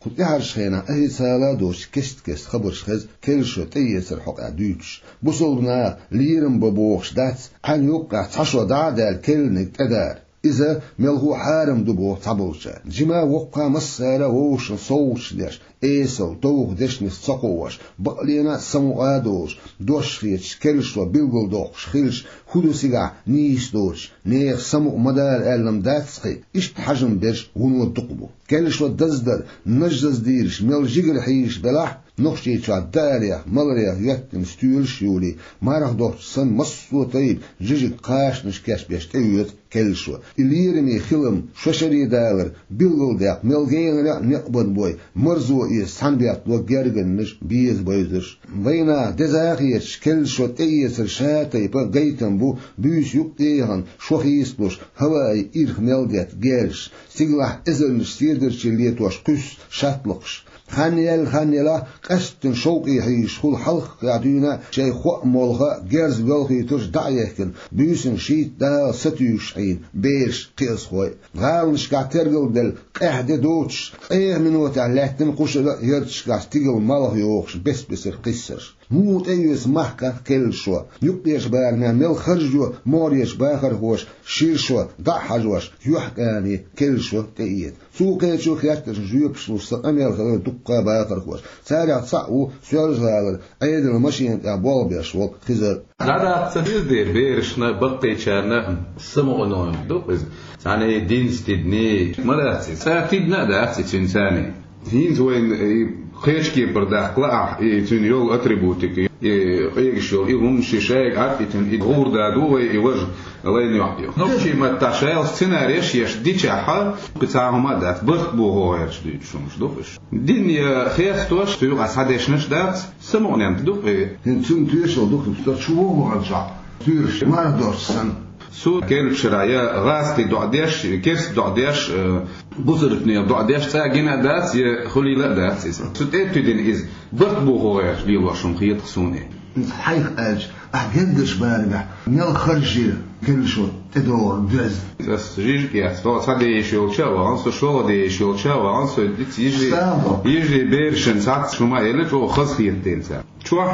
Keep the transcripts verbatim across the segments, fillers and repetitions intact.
كنت يعرش خينا أي سالة دوش كشت كشت خبرش خز كل شو تيسر حق عدوش بصلنا ليرم ببوخش دات عن يوقع تشو دعدال كل نكتدار إذا ملهو حارم دبو تعبوشا جما وقع مسالة ووش صوش داش إيسو دوغ داش نستقوش بقلينا سموغادوش دوش خيش كلشو بيلغل دوغش خيلش خدو سيغا نيس دوش نيخ سمو مدار ألم داتسخي إشت حجم برش ونو الدقبو كلشو دزدر نجز ديرش مل جيجل حيش بلاح نخشي تشا داريا ملريا يتم ستيول شيولي مارخ دوش سن مصو طيب جيجي قاش نشكاش بيش تيوت كلشو إليرمي خلم شوشري دالر بيلغل داق ملغين لا نقبن بوي مرزو إيس سنبيات وغيرغن نش بيز بويزرش وينا دزاغيش كلشو تيسر شاتي با غيتن بو بيش يقتيهن شوخيسلوش هواي إرخ ملديات غيرش سيغلاح إزرنش سيردرش ليتوش قس شاتلقش خانيال خانيلا قستن شوقي هيش خل حلق قاعدينا شي خو مولغا جرز غلغي ترش دعيهكن بيسن شيت دا ستيوش عين بيش قيس خوي غالنش قاعترغل دل قهد دوتش ايه منوت علاتن قوش يرتش قاعتيغل مالغ يوخش بس بسر قيسر موت ايوس محكا كل شو يقيش باغنا مل خرجو موريش باخر هوش شير شو دع حجوش يحكاني كل شو تيت سوقي شو خياتش جيوبش وسقميل خلال دقا باخر هوش سارع صعو سيرج هذا ايد المشين ابوال بيشول خزر لا تسديد دير بيرشنا بقي شانا سمونون دوبز يعني دينز تدني مراتي ساتيدنا داعتي انساني هين وين خيشكي برداح قلع يتون يول اتريبوتيك يغشول يغم شيشاك عارفين غور دادو يوجه لين يعطيو نوشي ما تاشايل سيناريش يش ديچاها بتاعهم دات بخ بو هو يرش ديشومش دوفش دنيا خيستوش تو غاسادشنش دات سمونن دوف هنتم تيشل دوف شو هو رجع تيرش ما دورسن سو كيل شرايا غاستي دعديش كيرس دعديش بوزرتني دعديش تاجينا دات خلي لا دات سو تيتدين از بخ بو هو يرش ديوشم خيط سوني حيق اج احجدش باربع ميل خرجي كل شو تدور دز بس جيج كيا تو صدي شو شو انسو شو دي شو شو انسو ديت يجي يجي بيرشن ساعه شو ما يلت وخص خيتين ساعه شو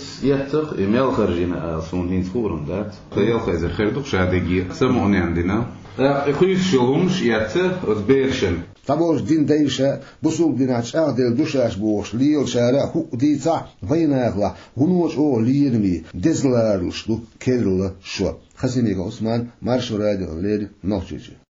يتخ ميل خرجينا سونين فورن دات خيال خيزر خير دوك شادي سموني عندنا يخيش شوهمش يتخ بيرشن طبوش دين ديشة بسوق ديناش أعدل دوشاش بوش ليل شارع هو ديتا فيناغلا هنوش أو ليرمي دزلارلش دو كيرلا شو خسيميك عثمان مارش راديو لير نوتشيجي